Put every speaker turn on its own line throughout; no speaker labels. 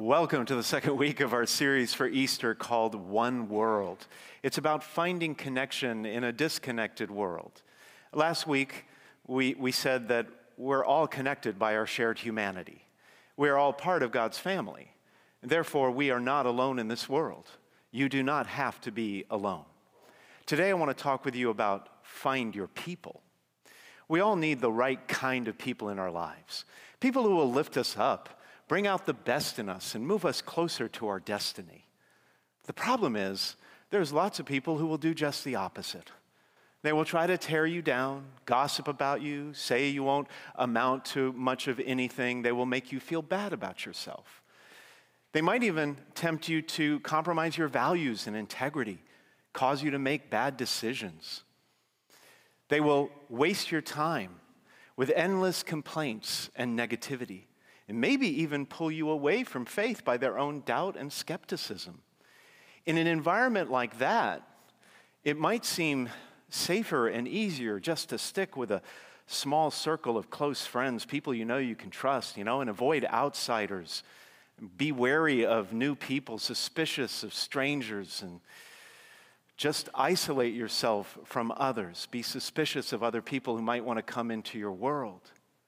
Welcome to the second week of our series for Easter called One World. It's about finding connection in a disconnected world. Last week, we said that we're all connected by our shared humanity. We are all part of God's family. Therefore, we are not alone in this world. You do not have to be alone. Today, I want to talk with you about find your people. We all need the right kind of people in our lives. People who will lift us up, bring out the best in us, and move us closer to our destiny. The problem is, there's lots of people who will do just the opposite. They will try to tear you down, gossip about you, say you won't amount to much of anything. They will make you feel bad about yourself. They might even tempt you to compromise your values and integrity, cause you to make bad decisions. They will waste your time with endless complaints and negativity, and maybe even pull you away from faith by their own doubt and skepticism. In an environment like that, it might seem safer and easier just to stick with a small circle of close friends, people you know you can trust, and avoid outsiders. Be wary of new people, suspicious of strangers, and just isolate yourself from others. Be suspicious of other people who might want to come into your world.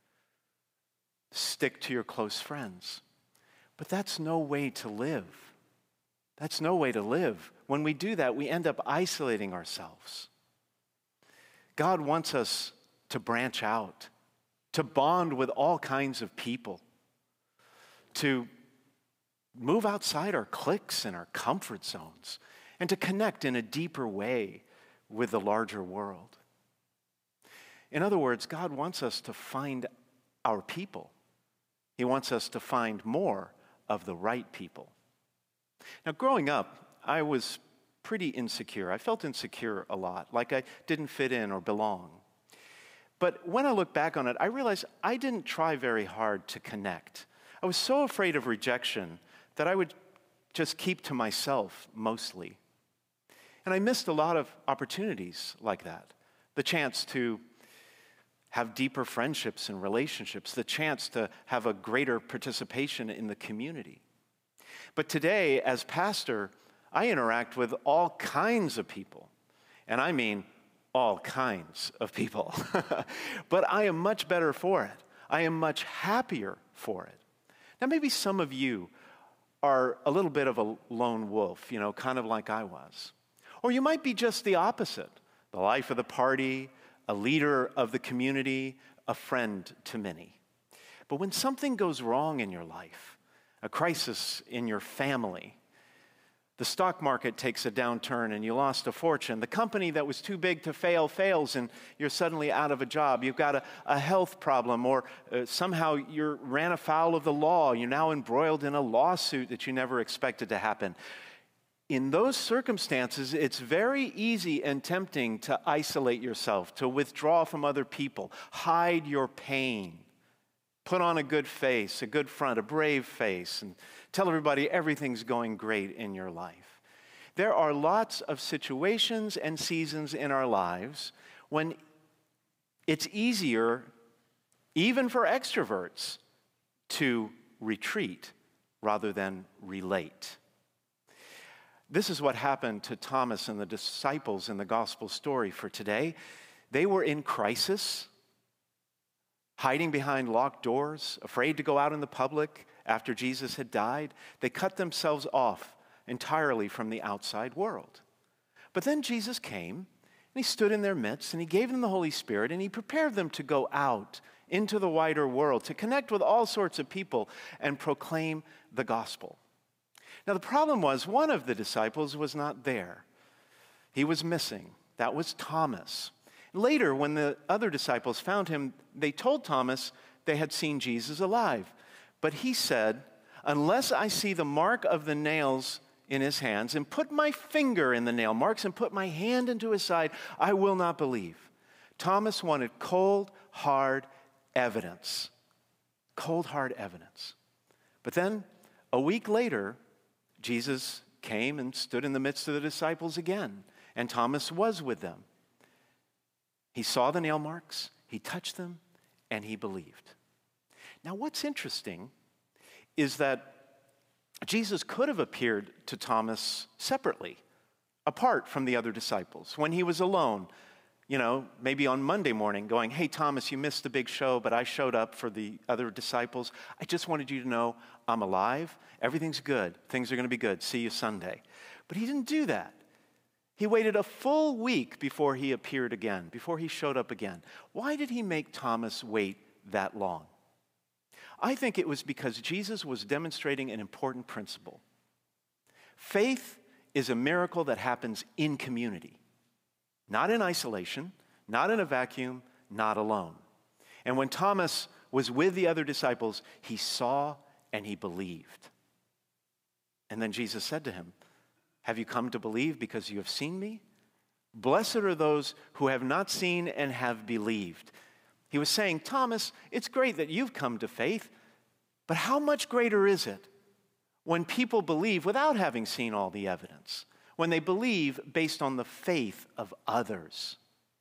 Stick to your close friends. But that's no way to live. That's no way to live. When we do that, we end up isolating ourselves. God wants us to branch out, to bond with all kinds of people, to move outside our cliques and our comfort zones, and to connect in a deeper way with the larger world. In other words, God wants us to find our people. He wants us to find more of the right people. Now, growing up, I was pretty insecure. I felt insecure a lot, like I didn't fit in or belong. But when I look back on it, I realized I didn't try very hard to connect. I was so afraid of rejection that I would just keep to myself mostly. And I missed a lot of opportunities like that. The chance to have deeper friendships and relationships, the chance to have a greater participation in the community. But today, as pastor, I interact with all kinds of people. And I mean all kinds of people. But I am much better for it. I am much happier for it. Now, maybe some of you are a little bit of a lone wolf, kind of like I was. Or you might be just the opposite, the life of the party, a leader of the community, a friend to many. But when something goes wrong in your life, a crisis in your family, the stock market takes a downturn and you lost a fortune, the company that was too big to fail fails and you're suddenly out of a job, you've got a health problem, or somehow you ran afoul of the law, you're now embroiled in a lawsuit that you never expected to happen. In those circumstances, it's very easy and tempting to isolate yourself, to withdraw from other people, hide your pain, put on a good face, a good front, a brave face, and tell everybody everything's going great in your life. There are lots of situations and seasons in our lives when it's easier, even for extroverts, to retreat rather than relate. This is what happened to Thomas and the disciples in the gospel story for today. They were in crisis, hiding behind locked doors, afraid to go out in the public after Jesus had died. They cut themselves off entirely from the outside world. But then Jesus came, and he stood in their midst, and he gave them the Holy Spirit, and he prepared them to go out into the wider world, to connect with all sorts of people and proclaim the gospel. Now, the problem was one of the disciples was not there. He was missing. That was Thomas. Later, when the other disciples found him, they told Thomas they had seen Jesus alive. But he said, "Unless I see the mark of the nails in his hands and put my finger in the nail marks and put my hand into his side, I will not believe." Thomas wanted cold, hard evidence. Cold, hard evidence. But then, a week later, Jesus came and stood in the midst of the disciples again, and Thomas was with them. He saw the nail marks, he touched them, and he believed. Now, what's interesting is that Jesus could have appeared to Thomas separately, apart from the other disciples, when he was alone, maybe on Monday morning, going, "Hey, Thomas, you missed the big show, but I showed up for the other disciples. I just wanted you to know I'm alive. Everything's good. Things are going to be good. See you Sunday." But he didn't do that. He waited a full week before he appeared again, before he showed up again. Why did he make Thomas wait that long? I think it was because Jesus was demonstrating an important principle. Faith is a miracle that happens in community, not in isolation, not in a vacuum, not alone. And when Thomas was with the other disciples, he saw and he believed. And then Jesus said to him, "Have you come to believe because you have seen me? Blessed are those who have not seen and have believed." He was saying, Thomas, it's great that you've come to faith, but how much greater is it when people believe without having seen all the evidence, when they believe based on the faith of others?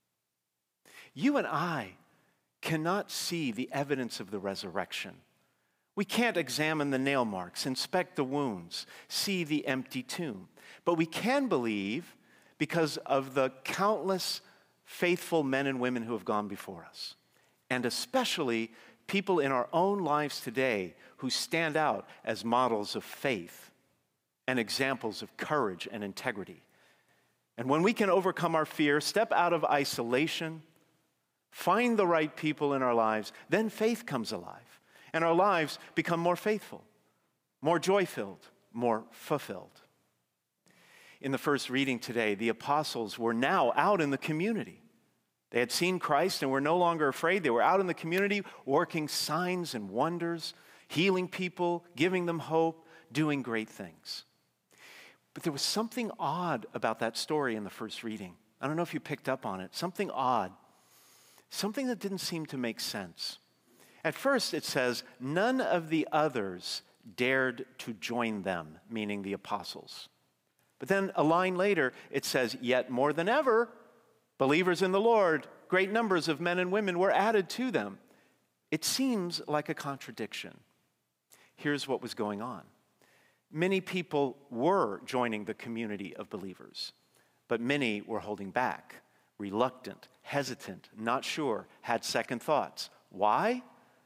You and I cannot see the evidence of the resurrection. We can't examine the nail marks, inspect the wounds, see the empty tomb. But we can believe because of the countless faithful men and women who have gone before us, and especially people in our own lives today who stand out as models of faith and examples of courage and integrity. And when we can overcome our fear, step out of isolation, find the right people in our lives, then faith comes alive. And our lives become more faithful, more joy-filled, more fulfilled. In the first reading today, the apostles were now out in the community. They had seen Christ and were no longer afraid. They were out in the community working signs and wonders, healing people, giving them hope, doing great things. But there was something odd about that story in the first reading. I don't know if you picked up on it. Something odd. Something that didn't seem to make sense. At first it says, none of the others dared to join them, meaning the apostles. But then a line later it says, yet more than ever, believers in the Lord, great numbers of men and women were added to them. It seems like a contradiction. Here's what was going on. Many people were joining the community of believers, but many were holding back, reluctant, hesitant, not sure, had second thoughts. Why?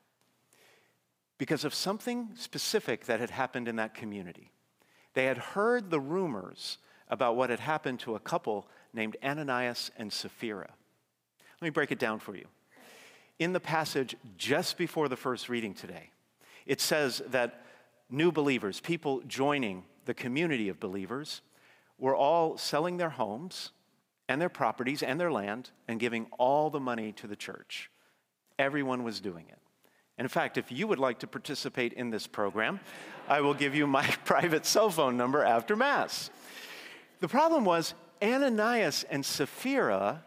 Because of something specific that had happened in that community. They had heard the rumors about what had happened to a couple named Ananias and Sapphira. Let me break it down for you. In the passage just before the first reading today, it says that new believers, people joining the community of believers, were all selling their homes and their properties and their land and giving all the money to the church. Everyone was doing it. And in fact, if you would like to participate in this program, I will give you my private cell phone number after Mass. The problem was Ananias and Sapphira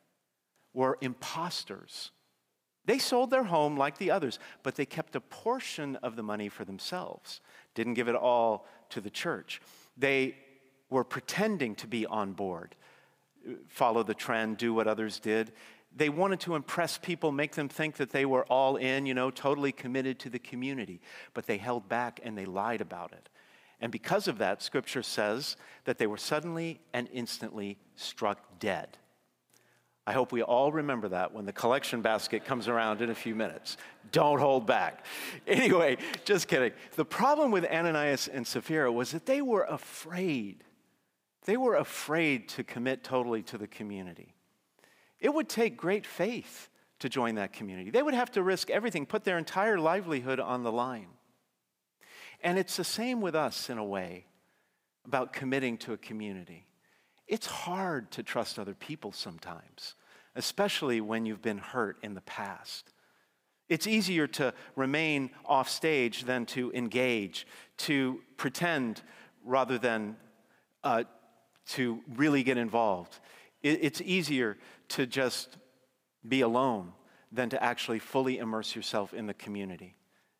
were imposters. They sold their home like the others, but they kept a portion of the money for themselves, didn't give it all to the church. They were pretending to be on board, follow the trend, do what others did. They wanted to impress people, make them think that they were all in, totally committed to the community. But they held back and they lied about it. And because of that, Scripture says that they were suddenly and instantly struck dead. I hope we all remember that when the collection basket comes around in a few minutes. Don't hold back. Anyway, just kidding. The problem with Ananias and Sapphira was that they were afraid. They were afraid to commit totally to the community. It would take great faith to join that community. They would have to risk everything, put their entire livelihood on the line. And it's the same with us in a way about committing to a community. It's hard to trust other people sometimes, especially when you've been hurt in the past. It's easier to remain off stage than to engage, to pretend rather than to really get involved. It's easier to just be alone than to actually fully immerse yourself in the community.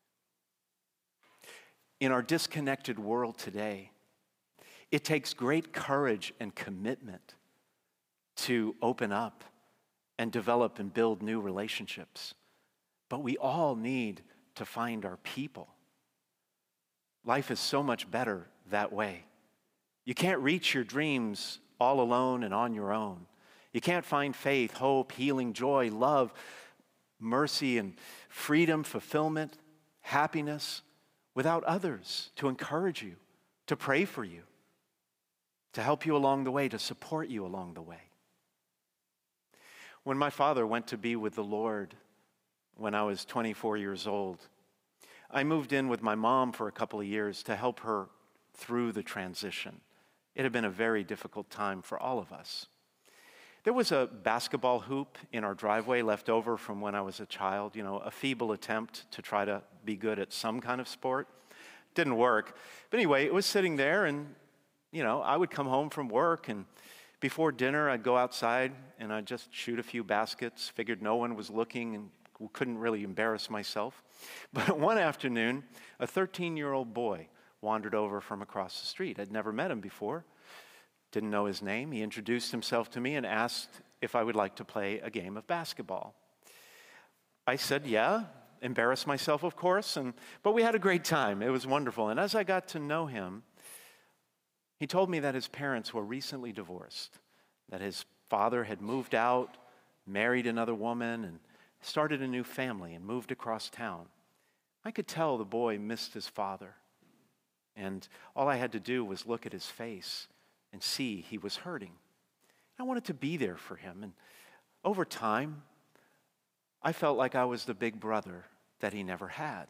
In our disconnected world today, it takes great courage and commitment to open up and develop and build new relationships. But we all need to find our people. Life is so much better that way. You can't reach your dreams all alone and on your own. You can't find faith, hope, healing, joy, love, mercy, and freedom, fulfillment, happiness without others to encourage you, to pray for you, to help you along the way, to support you along the way. When my father went to be with the Lord when I was 24 years old, I moved in with my mom for a couple of years to help her through the transition. It had been a very difficult time for all of us. There was a basketball hoop in our driveway left over from when I was a child, a feeble attempt to try to be good at some kind of sport. Didn't work. But anyway, it was sitting there, and, I would come home from work, and before dinner, I'd go outside and I'd just shoot a few baskets, figured no one was looking and couldn't really embarrass myself. But one afternoon, a 13-year-old boy wandered over from across the street. I'd never met him before, didn't know his name. He introduced himself to me and asked if I would like to play a game of basketball. I said, yeah, embarrassed myself, of course, but we had a great time. It was wonderful. And as I got to know him, he told me that his parents were recently divorced, that his father had moved out, married another woman, and started a new family and moved across town. I could tell the boy missed his father, and all I had to do was look at his face and see he was hurting. I wanted to be there for him, and over time, I felt like I was the big brother that he never had.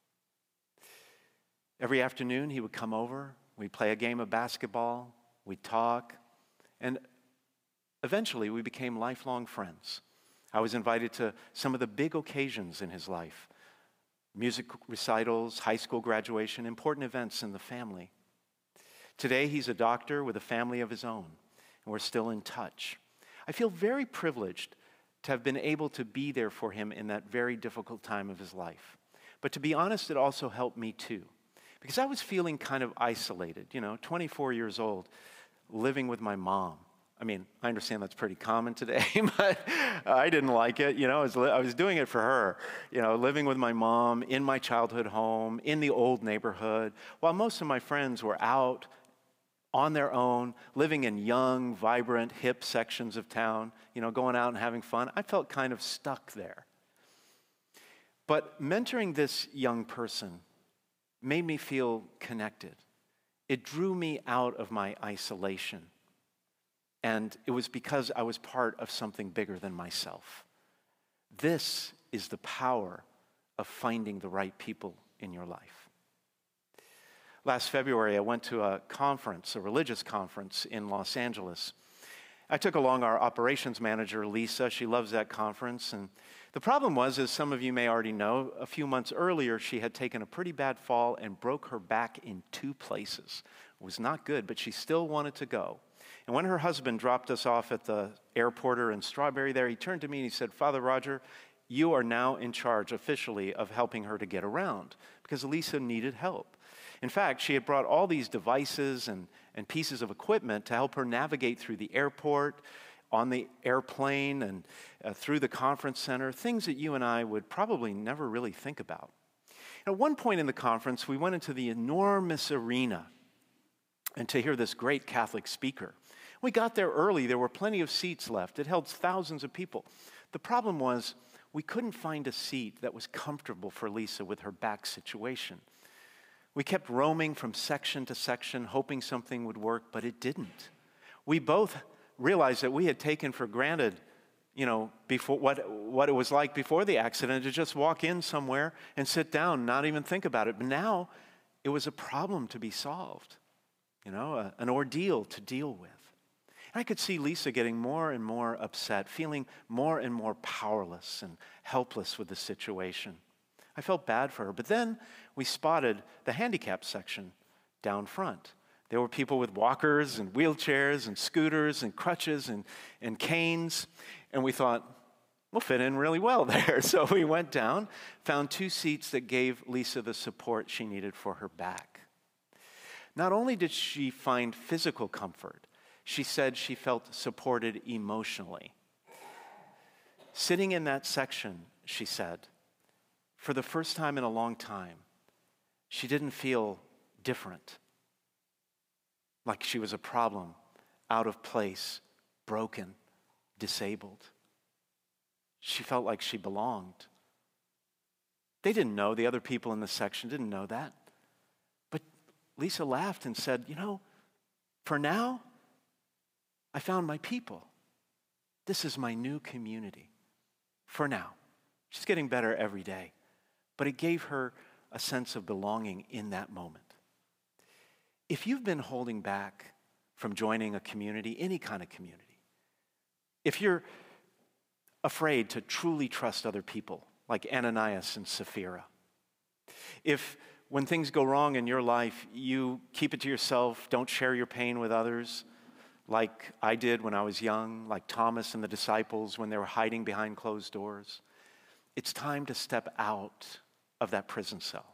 Every afternoon, he would come over, we'd play a game of basketball, we'd talk, and eventually we became lifelong friends. I was invited to some of the big occasions in his life, music recitals, high school graduation, important events in the family. Today, he's a doctor with a family of his own, and we're still in touch. I feel very privileged to have been able to be there for him in that very difficult time of his life. But to be honest, it also helped me too, because I was feeling kind of isolated, 24 years old, living with my mom. I understand that's pretty common today, but I didn't like it. I was doing it for her, living with my mom in my childhood home, in the old neighborhood, while most of my friends were out on their own, living in young, vibrant, hip sections of town, going out and having fun. I felt kind of stuck there. But mentoring this young person made me feel connected. It drew me out of my isolation. And it was because I was part of something bigger than myself. This is the power of finding the right people in your life. Last February, I went to a conference, a religious conference in Los Angeles. I took along our operations manager, Lisa. She loves that conference. And the problem was, as some of you may already know, a few months earlier, she had taken a pretty bad fall and broke her back in 2 places. It was not good, but she still wanted to go. And when her husband dropped us off at the airporter in Strawberry there, he turned to me and he said, Father Roger, you are now in charge officially of helping her to get around, because Lisa needed help. In fact, she had brought all these devices and pieces of equipment to help her navigate through the airport, on the airplane, and through the conference center, things that you and I would probably never really think about. At one point in the conference, we went into the enormous arena and to hear this great Catholic speaker. We got there early. There were plenty of seats left. It held thousands of people. The problem was we couldn't find a seat that was comfortable for Lisa with her back situation. We kept roaming from section to section, hoping something would work, but it didn't. We both realized that we had taken for granted, before what it was like before the accident, to just walk in somewhere and sit down, not even think about it. But now it was a problem to be solved, an ordeal to deal with. And I could see Lisa getting more and more upset, feeling more and more powerless and helpless with the situation. I felt bad for her. But then we spotted the handicapped section down front. There were people with walkers and wheelchairs and scooters and crutches and canes. And we thought, we'll fit in really well there. So we went down, found 2 seats that gave Lisa the support she needed for her back. Not only did she find physical comfort, she said she felt supported emotionally. Sitting in that section, she said, for the first time in a long time, she didn't feel different, like she was a problem, out of place, broken, disabled. She felt like she belonged. They didn't know, the other people in the section didn't know that. But Lisa laughed and said, for now, I found my people. This is my new community. For now. She's getting better every day. But it gave her a sense of belonging in that moment. If you've been holding back from joining a community, any kind of community, if you're afraid to truly trust other people, like Ananias and Sapphira, if when things go wrong in your life, you keep it to yourself, don't share your pain with others, like I did when I was young, like Thomas and the disciples when they were hiding behind closed doors, it's time to step out of that prison cell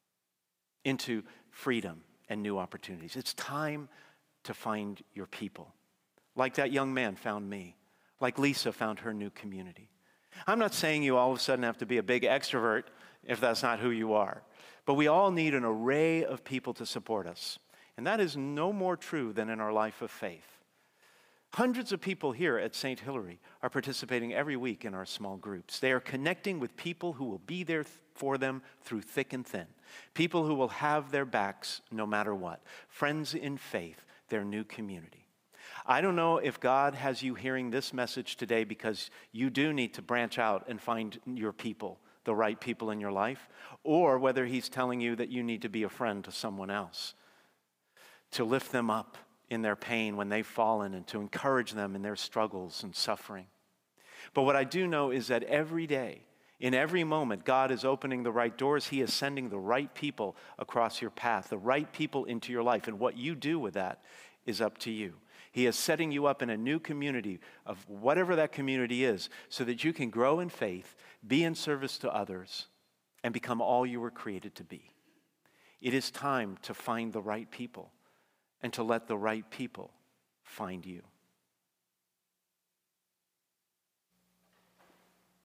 into freedom and new opportunities. It's time to find your people, like that young man found me, like Lisa found her new community. I'm not saying you all of a sudden have to be a big extrovert if that's not who you are, but we all need an array of people to support us, and that is no more true than in our life of faith. Hundreds of people here at St. Hilary are participating every week in our small groups. They are connecting with people who will be there for them through thick and thin, people who will have their backs no matter what, friends in faith, their new community. I don't know if God has you hearing this message today because you do need to branch out and find your people, the right people in your life, or whether he's telling you that you need to be a friend to someone else, to lift them up in their pain when they've fallen and to encourage them in their struggles and suffering. But what I do know is that every day, in every moment, God is opening the right doors. He is sending the right people across your path, the right people into your life. And what you do with that is up to you. He is setting you up in a new community of whatever that community is so that you can grow in faith, be in service to others, and become all you were created to be. It is time to find the right people and to let the right people find you.